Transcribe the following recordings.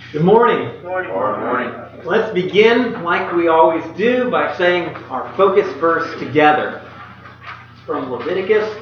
Good morning. Morning. Morning. Let's begin, like we always do, by saying our focus verse together. It's from Leviticus.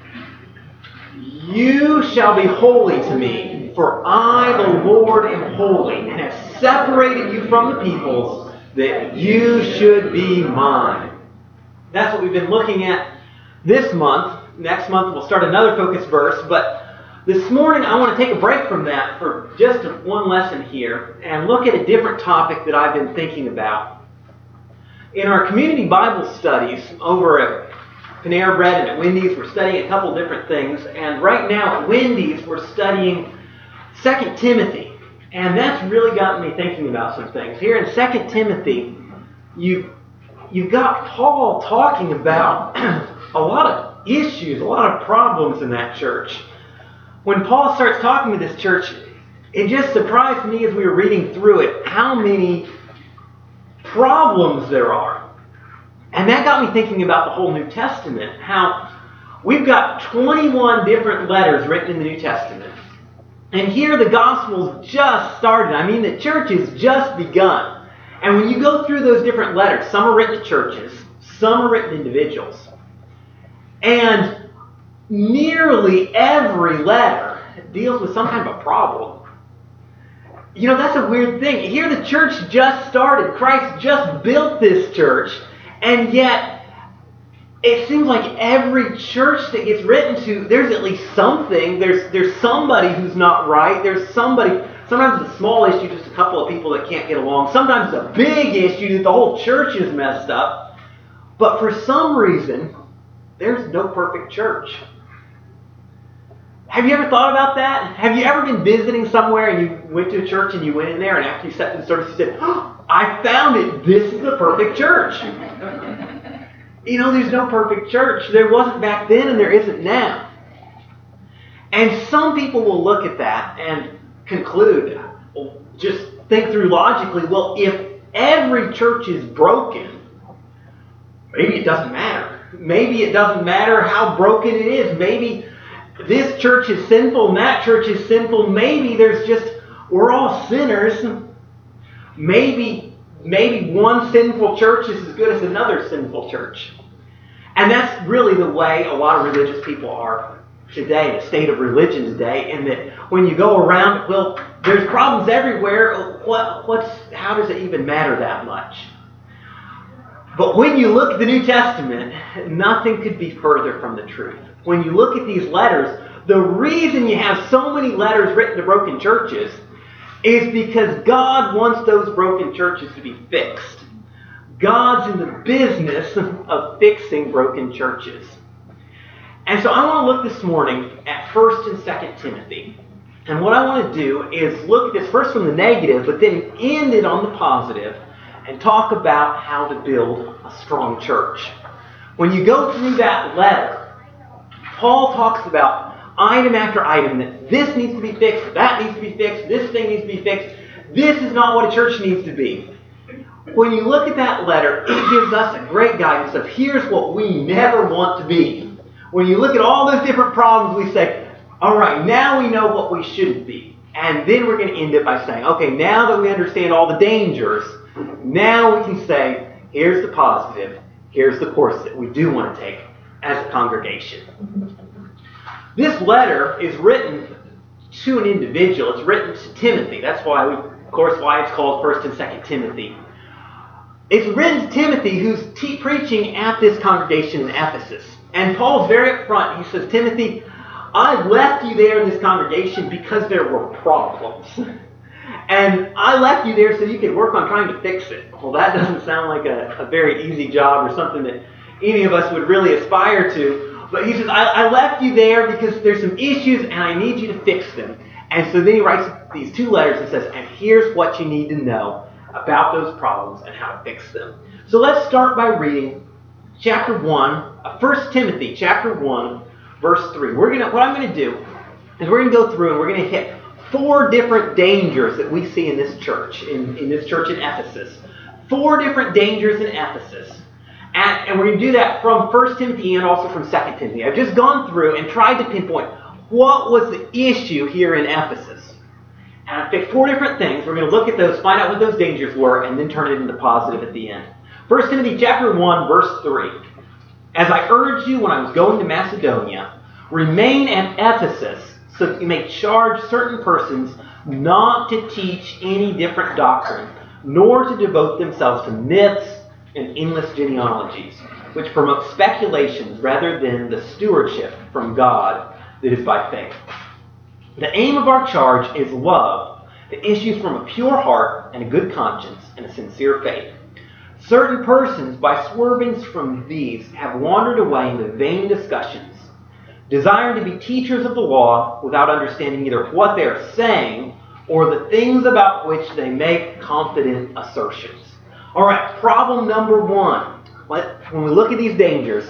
You shall be holy to me, for I, the Lord, am holy, and have separated you from the peoples, that you should be mine. That's what we've been looking at this month. Next month we'll start another focus verse, but this morning I want to take a break from that for just one lesson here and look at a different topic that I've been thinking about. In our community Bible studies over at Panera Bread and at Wendy's, we're studying a couple different things, and right now at Wendy's we're studying 2 Timothy, and that's really gotten me thinking about some things. Here in 2 Timothy, you've got Paul talking about a lot of issues, a lot of problems in that church. When Paul starts talking to this church, it just surprised me as we were reading through it how many problems there are. And that got me thinking about the whole New Testament, how we've got 21 different letters written in the New Testament. And here the Gospel's just started. I mean, the church has just begun. And when you go through those different letters, some are written to churches, some are written to individuals. And nearly every letter deals with some kind of a problem. You know, that's a weird thing. Here the church just started. Christ just built this church. And yet, it seems like every church that gets written to, there's at least something. There's somebody who's not right. There's somebody. Sometimes it's a small issue, just a couple of people that can't get along. Sometimes it's a big issue that the whole church is messed up. But for some reason, there's no perfect church. Have you ever thought about that? Have you ever been visiting somewhere and you went to a church and you went in there and after you sat in the service you said, oh, I found it. This is the perfect church. You know, there's no perfect church. There wasn't back then and there isn't now. And some people will look at that and conclude, just think through logically, well, if every church is broken, maybe it doesn't matter. Maybe it doesn't matter how broken it is. Maybe this church is sinful and that church is sinful. Maybe we're all sinners. Maybe one sinful church is as good as another sinful church. And that's really the way a lot of religious people are today, the state of religion today, in that when you go around, well, there's problems everywhere. How does it even matter that much? But when you look at the New Testament, nothing could be further from the truth. When you look at these letters, the reason you have so many letters written to broken churches is because God wants those broken churches to be fixed. God's in the business of fixing broken churches. And so I want to look this morning at 1 and 2 Timothy. And what I want to do is look at this first from the negative, but then end it on the positive and talk about how to build a strong church. When you go through that letter, Paul talks about item after item that this needs to be fixed, that needs to be fixed, this thing needs to be fixed. This is not what a church needs to be. When you look at that letter, it gives us a great guidance of here's what we never want to be. When you look at all those different problems, we say, all right, now we know what we shouldn't be. And then we're going to end it by saying, okay, now that we understand all the dangers, now we can say, here's the positive, here's the course that we do want to take as a congregation. This letter is written to an individual. It's written to Timothy. That's why it's called 1 and 2 Timothy. It's written to Timothy, who's preaching at this congregation in Ephesus. And Paul's very upfront. He says, Timothy, I left you there in this congregation because there were problems. And I left you there so you could work on trying to fix it. Well, that doesn't sound like a very easy job or something that any of us would really aspire to. But he says, I left you there because there's some issues and I need you to fix them. And so then he writes these two letters and says, and here's what you need to know about those problems and how to fix them. So let's start by reading chapter 1, 1 Timothy chapter 1, verse 3. What I'm going to do is we're going to go through and we're going to hit 4 different dangers that we see in this church, in this church in Ephesus. 4 different dangers in Ephesus. And we're going to do that from 1 Timothy and also from 2 Timothy. I've just gone through and tried to pinpoint what was the issue here in Ephesus. And I picked 4 different things. We're going to look at those, find out what those dangers were, and then turn it into positive at the end. 1 Timothy chapter 1, verse 3. As I urged you when I was going to Macedonia, remain at Ephesus, so that you may charge certain persons not to teach any different doctrine, nor to devote themselves to myths and endless genealogies, which promote speculations rather than the stewardship from God that is by faith. The aim of our charge is love that issues from a pure heart and a good conscience and a sincere faith. Certain persons, by swerving from these, have wandered away into vain discussions, desiring to be teachers of the law without understanding either what they are saying or the things about which they make confident assertions. All right, problem number 1. When we look at these dangers,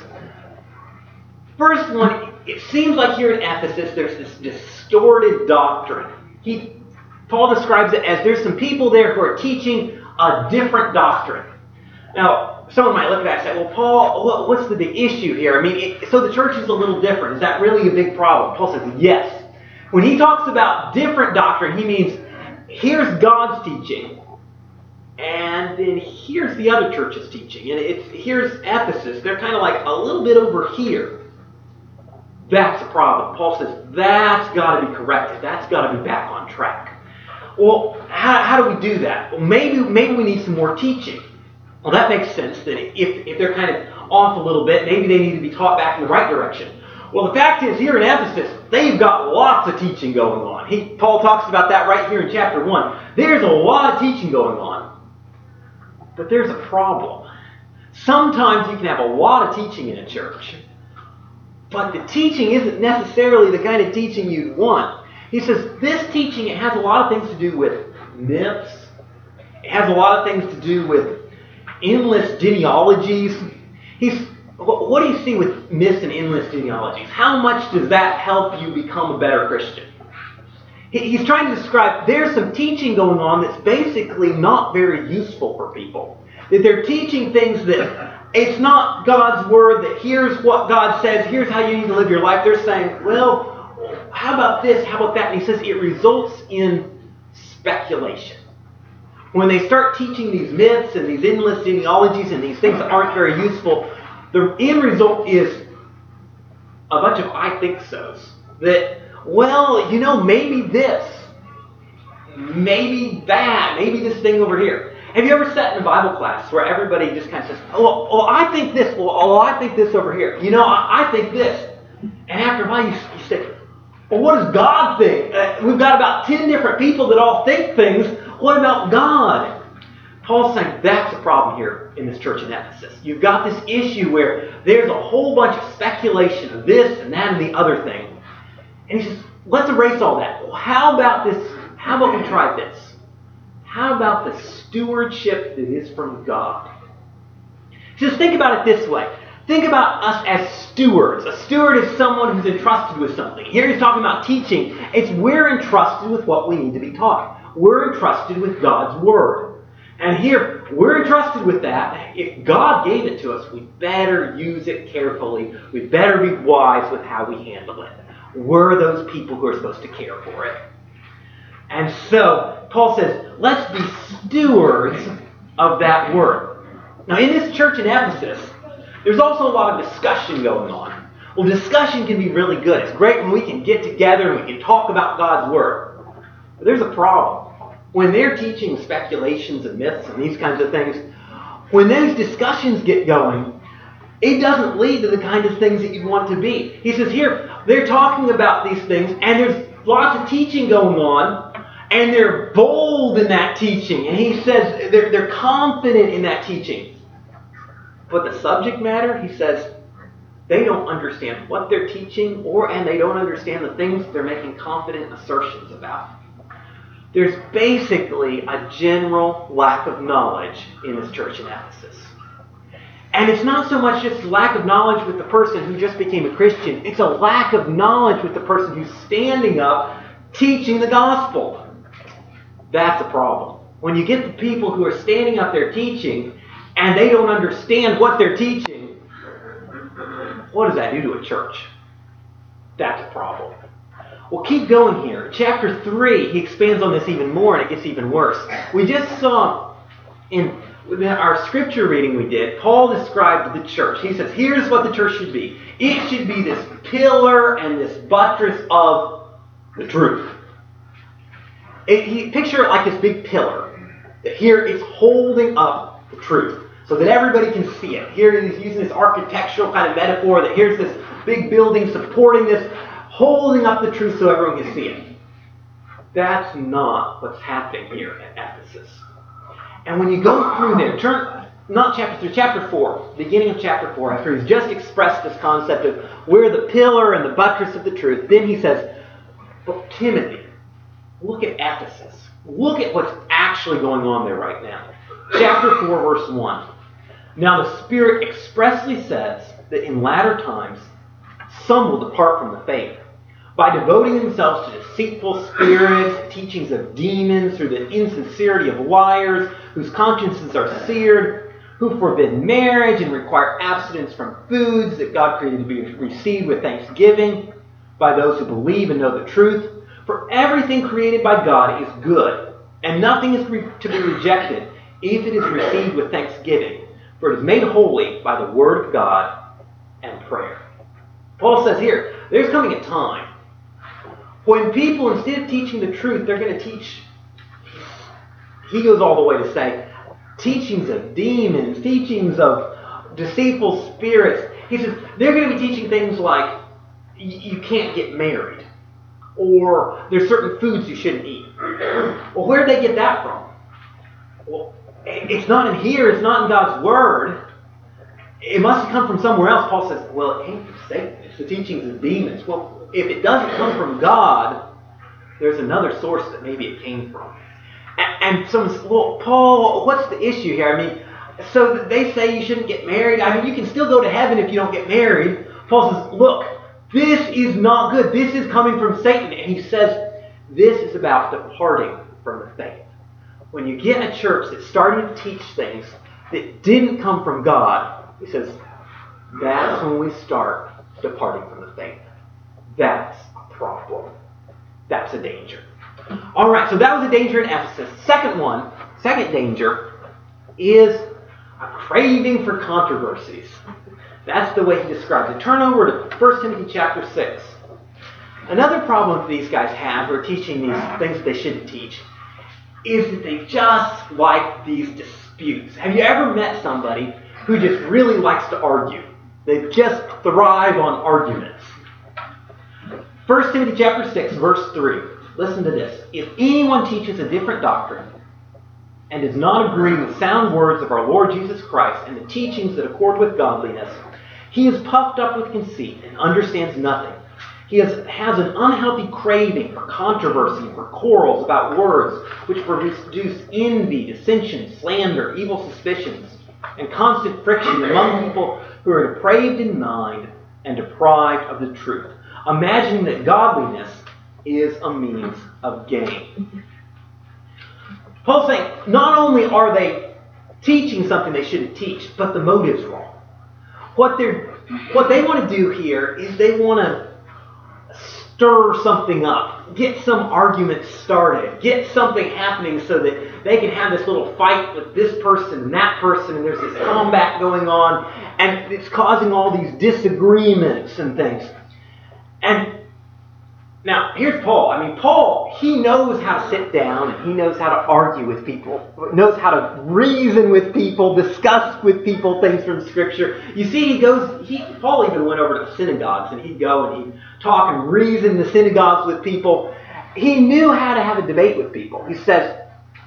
first one, it seems like here in Ephesus there's this distorted doctrine. Paul describes it as there's some people there who are teaching a different doctrine. Now, someone might look at that and say, well, Paul, what's the big issue here? I mean, so the church is a little different. Is that really a big problem? Paul says, yes. When he talks about different doctrine, he means here's God's teaching, and then here's the other church's teaching. And here's Ephesus. They're kind of like a little bit over here. That's a problem. Paul says that's got to be corrected. That's got to be back on track. Well, how do we do that? Well, maybe we need some more teaching. Well, that makes sense that if they're kind of off a little bit, maybe they need to be taught back in the right direction. Well, the fact is, here in Ephesus, they've got lots of teaching going on. Paul talks about that right here in chapter 1. There's a lot of teaching going on. But there's a problem. Sometimes you can have a lot of teaching in a church, but the teaching isn't necessarily the kind of teaching you'd want. He says this teaching, it has a lot of things to do with myths. It has a lot of things to do with endless genealogies. What do you see with myths and endless genealogies? How much does that help you become a better Christian? He's trying to describe there's some teaching going on that's basically not very useful for people. That they're teaching things that it's not God's word, that here's what God says, here's how you need to live your life. They're saying, well, how about this, how about that? And he says it results in speculation. When they start teaching these myths and these endless genealogies and these things that aren't very useful, the end result is a bunch of I think so's. That, well, maybe this, maybe that, maybe this thing over here. Have you ever sat in a Bible class where everybody just kind of says, oh, I think this, I think this over here. I think this. And after a while you say, well, what does God think? We've got about 10 different people that all think things. What about God? Paul's saying that's a problem here in this church in Ephesus. You've got this issue where there's a whole bunch of speculation of this and that and the other thing. And he says, let's erase all that. Well, how about this? How about we try this? How about the stewardship that is from God? Just think about it this way. Think about us as stewards. A steward is someone who's entrusted with something. Here he's talking about teaching. We're entrusted with what we need to be taught. We're entrusted with God's Word. And here, we're entrusted with that. If God gave it to us, we better use it carefully. We better be wise with how we handle it. We're those people who are supposed to care for it. And so, Paul says, let's be stewards of that Word. Now, in this church in Ephesus, there's also a lot of discussion going on. Well, discussion can be really good. It's great when we can get together and we can talk about God's Word. But there's a problem. When they're teaching speculations and myths and these kinds of things, when those discussions get going, it doesn't lead to the kind of things that you want to be. He says here, they're talking about these things, and there's lots of teaching going on, and they're bold in that teaching. And he says they're confident in that teaching. But the subject matter, he says, they don't understand what they're teaching, and they don't understand the things they're making confident assertions about. There's basically a general lack of knowledge in this church in Ephesus. And it's not so much just lack of knowledge with the person who just became a Christian. It's a lack of knowledge with the person who's standing up teaching the gospel. That's a problem. When you get the people who are standing up there teaching and they don't understand what they're teaching, what does that do to a church? That's a problem. Well, keep going here. Chapter 3, he expands on this even more, and it gets even worse. We just saw in our scripture reading we did, Paul described the church. He says, here's what the church should be. It should be this pillar and this buttress of the truth. Picture it like this big pillar. That here it's holding up the truth so that everybody can see it. Here he's using this architectural kind of metaphor that here's this big building supporting this, holding up the truth so everyone can see it. That's not what's happening here at Ephesus. And when you go through there, not chapter 3, chapter 4, beginning of chapter 4, after he's just expressed this concept of we're the pillar and the buttress of the truth, then he says, but Timothy, look at Ephesus. Look at what's actually going on there right now. Chapter 4, verse 1. Now the Spirit expressly says that in latter times, some will depart from the faith, by devoting themselves to deceitful spirits, teachings of demons, through the insincerity of liars, whose consciences are seared, who forbid marriage and require abstinence from foods that God created to be received with thanksgiving by those who believe and know the truth. For everything created by God is good, and nothing is to be rejected if it is received with thanksgiving, for it is made holy by the word of God and prayer. Paul says here, there's coming a time when people, instead of teaching the truth, they're going to teach, he goes all the way to say, teachings of demons, teachings of deceitful spirits. He says, they're going to be teaching things like, you can't get married, or there's certain foods you shouldn't eat. Well, where did they get that from? Well, it's not in here, it's not in God's Word. It must have come from somewhere else. Paul says, well, it came from Satan. It's the teachings of demons. Well, if it doesn't come from God, there's another source that maybe it came from. And someone says, well, Paul, what's the issue here? I mean, so they say you shouldn't get married. I mean, you can still go to heaven if you don't get married. Paul says, look, this is not good. This is coming from Satan. And he says, this is about departing from the faith. When you get a church that's starting to teach things that didn't come from God, he says, that's when we start departing from the faith. That's a problem. That's a danger. All right, so that was a danger in Ephesus. Second danger is a craving for controversies. That's the way he describes it. Turn over to 1 Timothy chapter 6. Another problem these guys have who are teaching these things that they shouldn't teach is that they just like these disputes. Have you ever met somebody who just really likes to argue? They just thrive on arguments. 1 Timothy chapter 6, verse 3. Listen to this. If anyone teaches a different doctrine and does not agree with sound words of our Lord Jesus Christ and the teachings that accord with godliness, he is puffed up with conceit and understands nothing. He has an unhealthy craving for controversy and for quarrels about words, which produce envy, dissension, slander, evil suspicions, and constant friction among people who are depraved in mind and deprived of the truth, imagining that godliness is a means of gain. Paul's saying, not only are they teaching something they shouldn't teach, but the motive's wrong. What they want to do here is they want to stir something up, get some argument started, get something happening so that they can have this little fight with this person and that person, and there's this combat going on, and it's causing all these disagreements and things. And now, here's Paul. I mean, Paul, he knows how to sit down and he knows how to argue with people, knows how to reason with people, discuss with people things from Scripture. You see, Paul even went over to the synagogues and he'd go and he'd talk and reason in the synagogues with people. He knew how to have a debate with people. He says,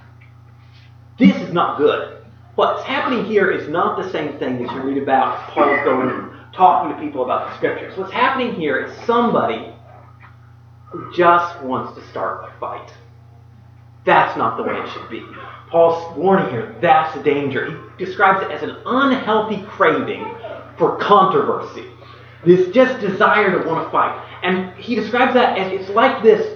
this is not good. What's happening here is not the same thing that you read about Paul going and talking to people about the Scriptures. What's happening here is somebody who just wants to start a fight. That's not the way it should be. Paul's warning here, that's a danger. He describes it as an unhealthy craving for controversy. This just desire to want to fight. And he describes that as it's like this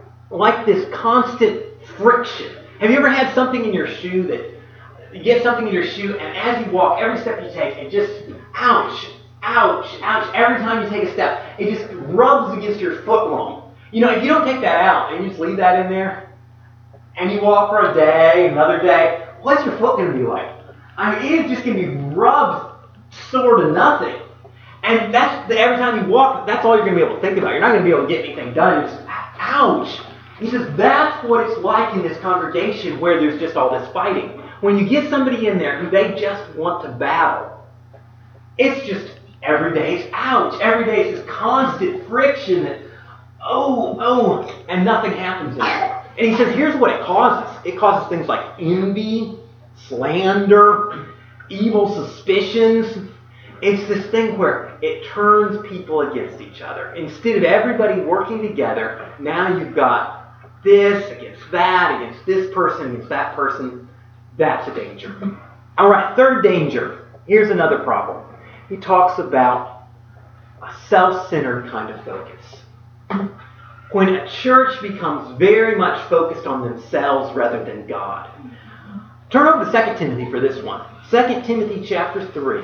constant friction. Have you ever had something in your shoe that you get something in your shoe and as you walk, every step you take, it just, ouch, ouch, ouch. Every time you take a step, it just rubs against your foot wrong. If you don't take that out and you just leave that in there, and you walk for a day, another day, what's your foot going to be like? It's just going to be rubbed sore to nothing. And that's every time you walk, that's all you're going to be able to think about. You're not going to be able to get anything done. You're just, ouch. He says that's what it's like in this congregation where there's just all this fighting. When you get somebody in there who they just want to battle, it's just every day is ouch. Every day is this constant friction that, and nothing happens anymore. And he says here's what it causes. It causes things like envy, slander, evil suspicions. It's this thing where it turns people against each other. Instead of everybody working together, now you've got this against that, against this person, against that person. That's a danger. All right, third danger. Here's another problem. He talks about a self-centered kind of focus. When a church becomes very much focused on themselves rather than God. Turn over to 2 Timothy for this one. 2 Timothy chapter 3.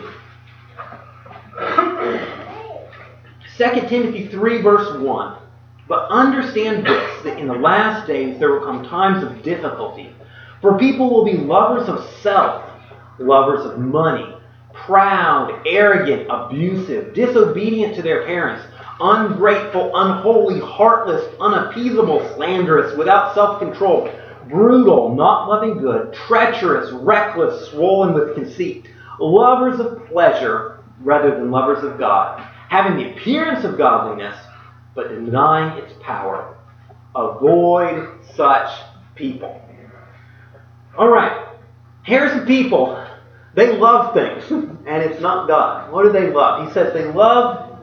2 Timothy 3 verse 1. But understand this, that in the last days there will come times of difficulty. For people will be lovers of self, lovers of money, proud, arrogant, abusive, disobedient to their parents, ungrateful, unholy, heartless, unappeasable, slanderous, without self-control, brutal, not loving good, treacherous, reckless, swollen with conceit, lovers of pleasure rather than lovers of God, having the appearance of godliness, but denying its power. Avoid such people. All right, here's the people. They love things, and it's not God. What do they love? He says they love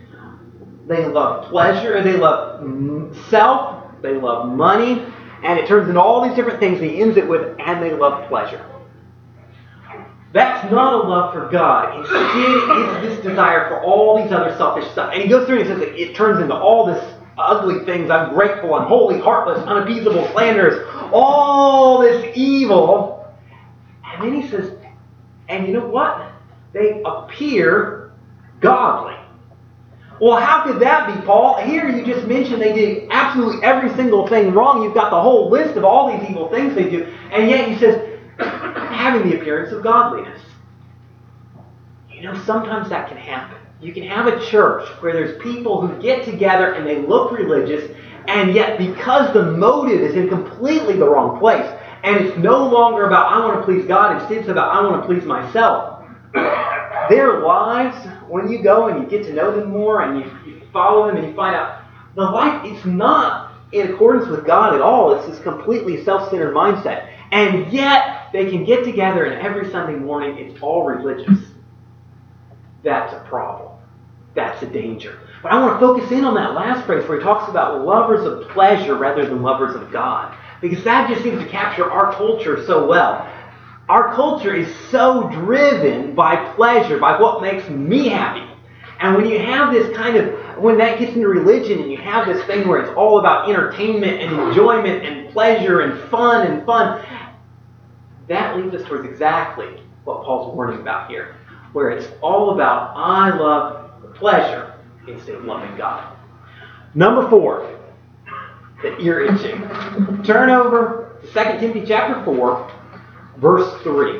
pleasure, they love self, they love money, and it turns into all these different things. He ends it with, and they love pleasure. That's not a love for God. Instead, it's this desire for all these other selfish stuff. And he goes through and he says that it turns into all this ugly things, ungrateful, unholy, heartless, unappeasable, slanderous, all this evil. And then he says, and you know what? They appear godly. Well, how could that be, Paul? Here you just mentioned they did absolutely every single thing wrong. You've got the whole list of all these evil things they do. And yet he says, having the appearance of godliness. Sometimes that can happen. You can have a church where there's people who get together and they look religious, and yet because the motive is in completely the wrong place, and it's no longer about I want to please God, instead it's about I want to please myself. Their lives, when you go and you get to know them more and you follow them and you find out the life, it's not in accordance with God at all. It's this completely self-centered mindset. And yet they can get together and every Sunday morning it's all religious. That's a problem. That's a danger. But I want to focus in on that last phrase where he talks about lovers of pleasure rather than lovers of God. Because that just seems to capture our culture so well. Our culture is so driven by pleasure, by what makes me happy. And when you have this when that gets into religion and you have this thing where it's all about entertainment and enjoyment and pleasure and fun, that leads us towards exactly what Paul's warning about here. Where it's all about, I love the pleasure instead of loving God. Number 4, the ear itching. Turn over to 2 Timothy chapter 4, verse 3.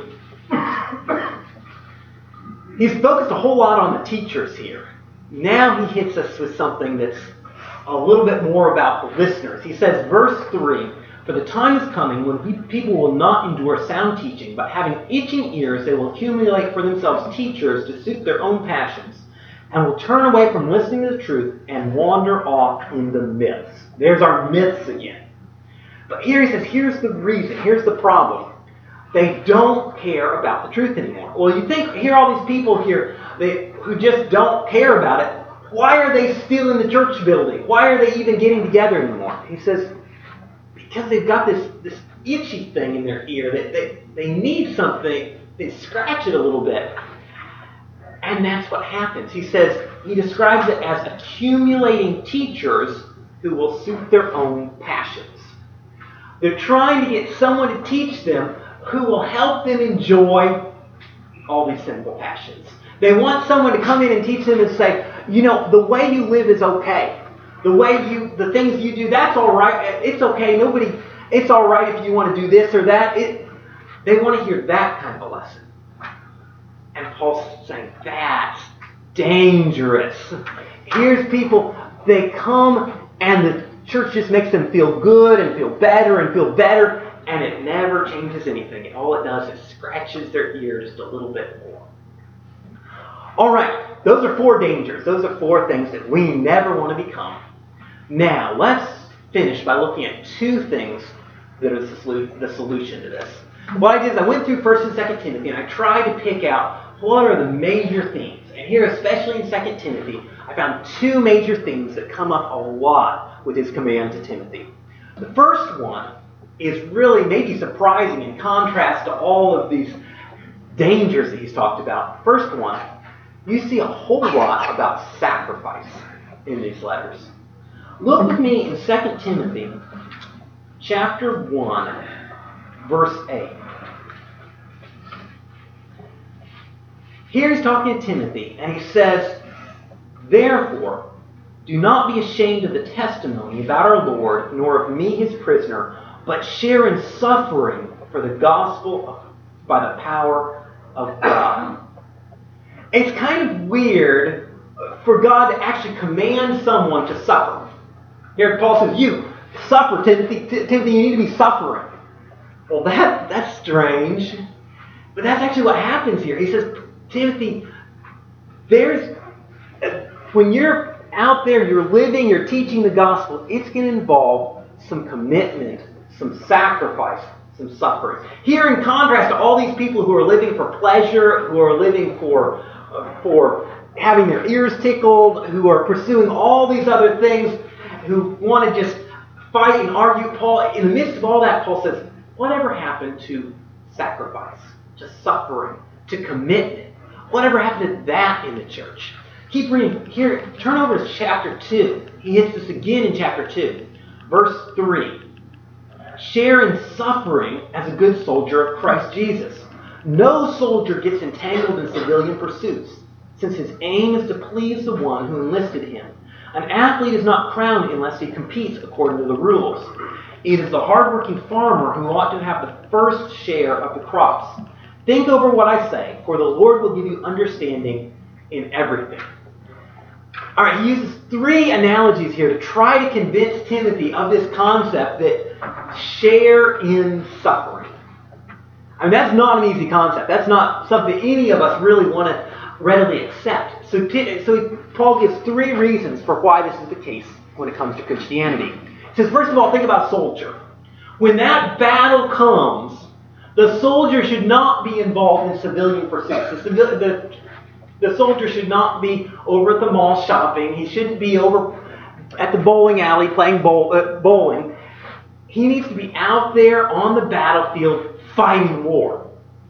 He's focused a whole lot on the teachers here. Now he hits us with something that's a little bit more about the listeners. He says, verse 3, for the time is coming when people will not endure sound teaching, but having itching ears, they will accumulate for themselves teachers to suit their own passions, and will turn away from listening to the truth and wander off into myths. There's our myths again. But here he says, here's the reason, here's the problem. They don't care about the truth anymore. Well, you think, hear all these people here who just don't care about it. Why are they still in the church building? Why are they even getting together anymore? He says, because they've got this itchy thing in their ear that they need something, they scratch it a little bit. And that's what happens. He says, he describes it as accumulating teachers who will suit their own passions. They're trying to get someone to teach them who will help them enjoy all these sinful passions. They want someone to come in and teach them and say, the way you live is okay. the things you do, that's all right. It's okay. It's all right if you want to do this or that. They want to hear that kind of a lesson. And Paul's saying, that's dangerous. Here's people, they come and the church just makes them feel good and feel better, and it never changes anything. All it does is scratches their ear just a little bit more. All right, those are 4 dangers. Those are 4 things that we never want to become. Now, let's finish by looking at 2 things that are the solution to this. What I did is I went through 1st and 2nd Timothy, and I tried to pick out what are the major themes. And here, especially in 2 Timothy, I found 2 major themes that come up a lot with his command to Timothy. The first one is really maybe surprising in contrast to all of these dangers that he's talked about. First one, you see a whole lot about sacrifice in these letters. Look with me in 2 Timothy chapter 1, verse 8. Here he's talking to Timothy, and he says, "Therefore, do not be ashamed of the testimony about our Lord, nor of me his prisoner, but share in suffering for the gospel by the power of God." It's kind of weird for God to actually command someone to suffer. Here Paul says, you suffer, Timothy. Timothy, you need to be suffering. Well, that's strange. But that's actually what happens here. He says, Timothy, when you're out there, you're living, you're teaching the gospel, it's going to involve some commitment, some sacrifice, some suffering. Here, in contrast to all these people who are living for pleasure, who are living for having their ears tickled, who are pursuing all these other things, who want to just fight and argue, Paul, in the midst of all that, Paul says, whatever happened to sacrifice, to suffering, to commitment? Whatever happened to that in the church? Keep reading. Here, turn over to chapter 2. He hits this again in chapter 2. Verse 3. Share in suffering as a good soldier of Christ Jesus. No soldier gets entangled in civilian pursuits, since his aim is to please the one who enlisted him. An athlete is not crowned unless he competes according to the rules. It is the hardworking farmer who ought to have the first share of the crops. Think over what I say, for the Lord will give you understanding in everything. All right, he uses 3 analogies here to try to convince Timothy of this concept that share in suffering. I mean, that's not an easy concept. That's not something any of us really want to readily accept. So Paul gives 3 reasons for why this is the case when it comes to Christianity. He says, first of all, think about a soldier. When that battle comes, the soldier should not be involved in civilian pursuits. The soldier should not be over at the mall shopping. He shouldn't be over at the bowling alley playing bowling. He needs to be out there on the battlefield fighting war.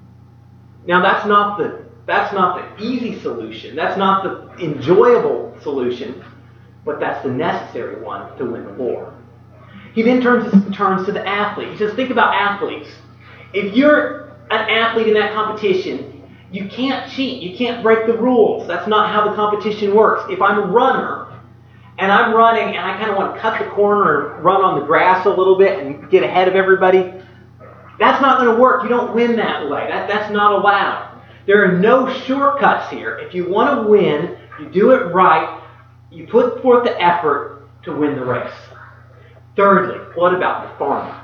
Now, that's not the easy solution. That's not the enjoyable solution, but that's the necessary one to win the war. He then turns to the athlete. He says, think about athletes. If you're an athlete in that competition, you can't cheat. You can't break the rules. That's not how the competition works. If I'm a runner, and I'm running, and I kind of want to cut the corner and run on the grass a little bit and get ahead of everybody, that's not going to work. You don't win that way. That's not allowed. There are no shortcuts here. If you want to win, you do it right. You put forth the effort to win the race. Thirdly, what about the farmer?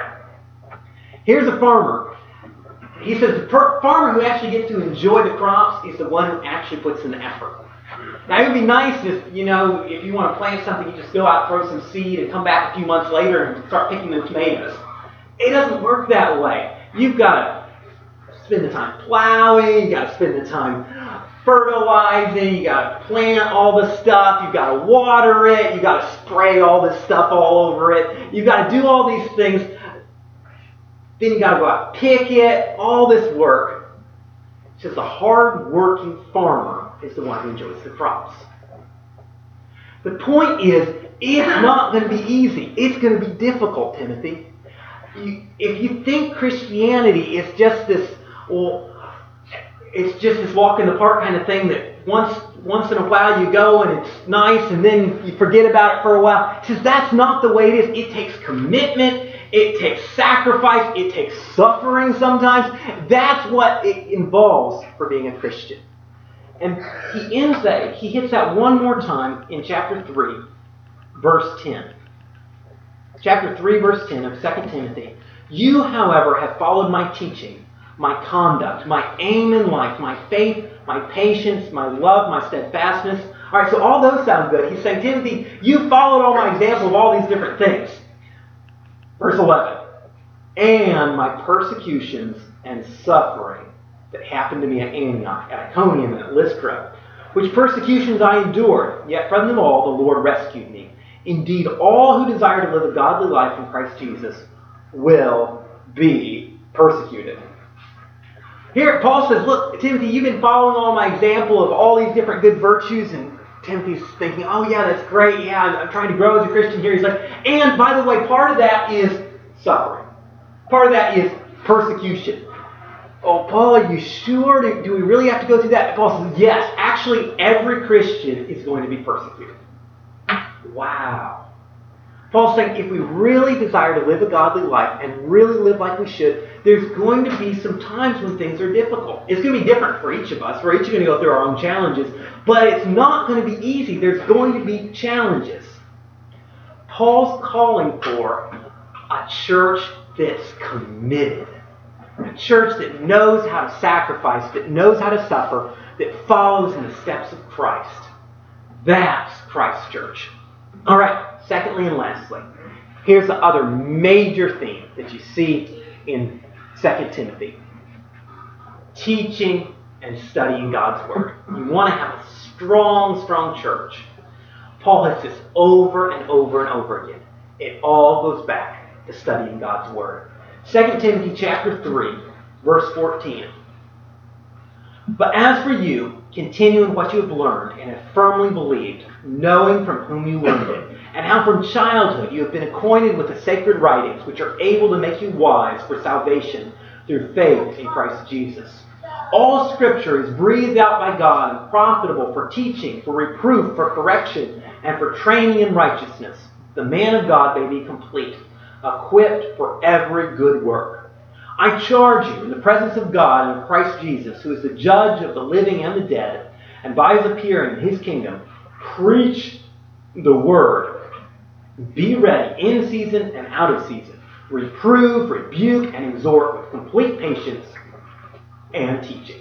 Here's a farmer. He says the farmer who actually gets to enjoy the crops is the one who actually puts in the effort. Now, it would be nice if you want to plant something, you just go out, throw some seed, and come back a few months later and start picking the tomatoes. It doesn't work that way. You've got to spend the time plowing, you've got to spend the time fertilizing, you've got to plant all the stuff, you've got to water it, you've got to spray all this stuff all over it, you've got to do all these things. Then you got to go out and pick it, all this work. It's just a hard-working farmer is the one who enjoys the crops. The point is, it's not going to be easy. It's going to be difficult, Timothy. If you think Christianity is just this, it's just this walk in the park kind of thing that once in a while you go and it's nice and then you forget about it for a while. He says that's not the way it is. It takes commitment. It takes sacrifice. It takes suffering sometimes. That's what it involves for being a Christian. And he ends that, he hits that one more time in chapter 3, verse 10. Chapter 3, verse 10 of 2 Timothy. You, however, have followed my teaching, my conduct, my aim in life, my faith, my patience, my love, my steadfastness. All right, so all those sound good. He's saying, Timothy, you followed all my example of all these different things. Verse 11. And my persecutions and suffering that happened to me at Antioch, at Iconium, and at Lystra, which persecutions I endured, yet from them all the Lord rescued me. Indeed, all who desire to live a godly life in Christ Jesus will be persecuted. Here, Paul says, look, Timothy, you've been following all my example of all these different good virtues, and Timothy's thinking, oh yeah, that's great, yeah, I'm trying to grow as a Christian here. He's like, and by the way, part of that is suffering. Part of that is persecution. Oh, Paul, are you sure? Do we really have to go through that? Paul says, yes, actually every Christian is going to be persecuted. Wow. Paul's saying if we really desire to live a godly life and really live like we should, there's going to be some times when things are difficult. It's going to be different for each of us. We're each going to go through our own challenges. But it's not going to be easy. There's going to be challenges. Paul's calling for a church that's committed. A church that knows how to sacrifice, that knows how to suffer, that follows in the steps of Christ. That's Christ's church. All right, secondly and lastly, here's the other major theme that you see in 2 Timothy. Teaching and studying God's Word. You want to have a strong, strong church. Paul has this over and over and over again. It all goes back to studying God's Word. 2 Timothy chapter 3, verse 14. But as for you, continue in what you have learned and have firmly believed, knowing from whom you learned it, and how from childhood you have been acquainted with the sacred writings, which are able to make you wise for salvation through faith in Christ Jesus. All Scripture is breathed out by God and profitable for teaching, for reproof, for correction, and for training in righteousness. The man of God may be complete, equipped for every good work. I charge you in the presence of God and of Christ Jesus, who is the judge of the living and the dead, and by his appearing in his kingdom, preach the word. Be ready in season and out of season. Reprove, rebuke, and exhort with complete patience and teaching.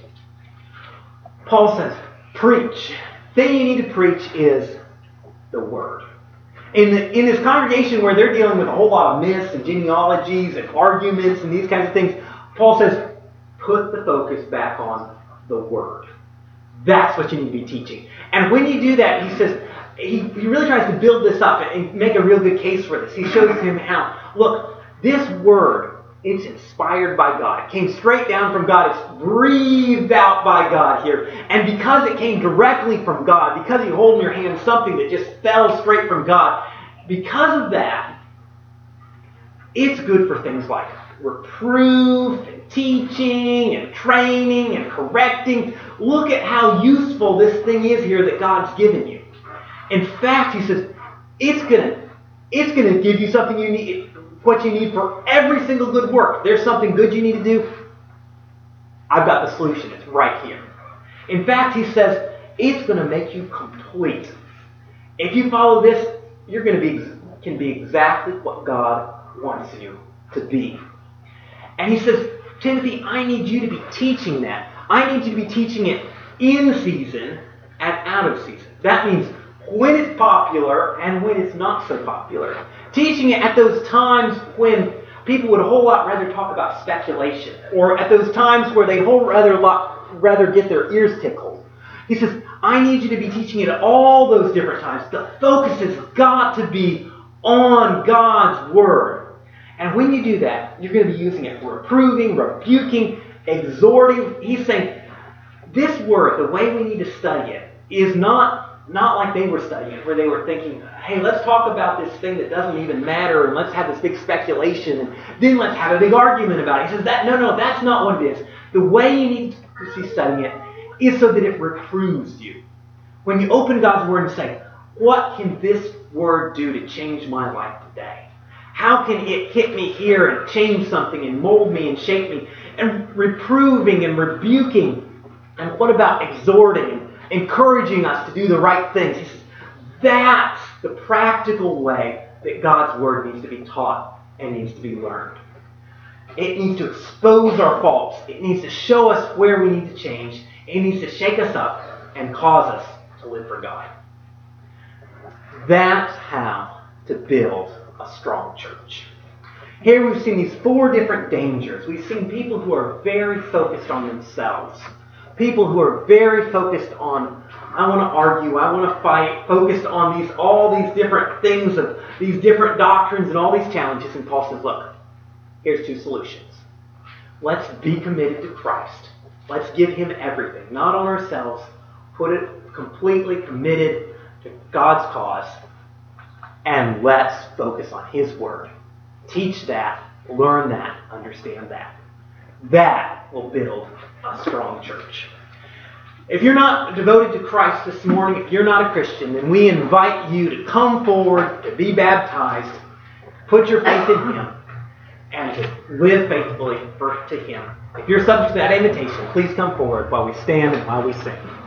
Paul says, preach. The thing you need to preach is the word. In this congregation where they're dealing with a whole lot of myths and genealogies and arguments and these kinds of things, Paul says, put the focus back on the Word. That's what you need to be teaching. And when you do that, he says, he really tries to build this up and make a real good case for this. He shows him how, look, this Word, it's inspired by God. It came straight down from God. It's breathed out by God here. And because it came directly from God, because you hold in your hand something that just fell straight from God, because of that, it's good for things like reproof and teaching and training and correcting. Look at how useful this thing is here that God's given you. In fact, he says, it's going to give you something you need, what you need for every single good work. There's something good you need to do. I've got the solution. It's right here. In fact, he says, it's going to make you complete. If you follow this, you're going to can be exactly what God wants you to be. And he says, Timothy, I need you to be teaching that. I need you to be teaching it in season and out of season. That means when it's popular and when it's not so popular. Teaching it at those times when people would a whole lot rather talk about speculation, or at those times where they'd a whole rather get their ears tickled. He says, I need you to be teaching it at all those different times. The focus has got to be on God's Word. And when you do that, you're going to be using it for reproving, rebuking, exhorting. He's saying, this Word, the way we need to study it, is not like they were studying it, where they were thinking, hey, let's talk about this thing that doesn't even matter, and let's have this big speculation, and then let's have a big argument about it. He says, no, that's not what it is. The way you need to be studying it is so that it reproves you. When you open God's Word and say, what can this Word do to change my life today? How can it hit me here and change something and mold me and shape me? And reproving and rebuking. And what about exhorting and encouraging us to do the right things? He says, that's the practical way that God's Word needs to be taught and needs to be learned. It needs to expose our faults. It needs to show us where we need to change. It needs to shake us up and cause us to live for God. That's how to build a strong church. Here we've seen these 4 different dangers. We've seen people who are very focused on themselves. People who are very focused on, I want to argue, I want to fight, focused on all these different things, of these different doctrines and all these challenges. And Paul says, look, here's 2 solutions. Let's be committed to Christ. Let's give Him everything, not on ourselves. Put it completely committed to God's cause. And let's focus on His Word. Teach that, learn that, understand that. That will build a strong church. If you're not devoted to Christ this morning, if you're not a Christian, then we invite you to come forward, to be baptized, put your faith in Him, and to live faithfully to Him. If you're subject to that invitation, please come forward while we stand and while we sing.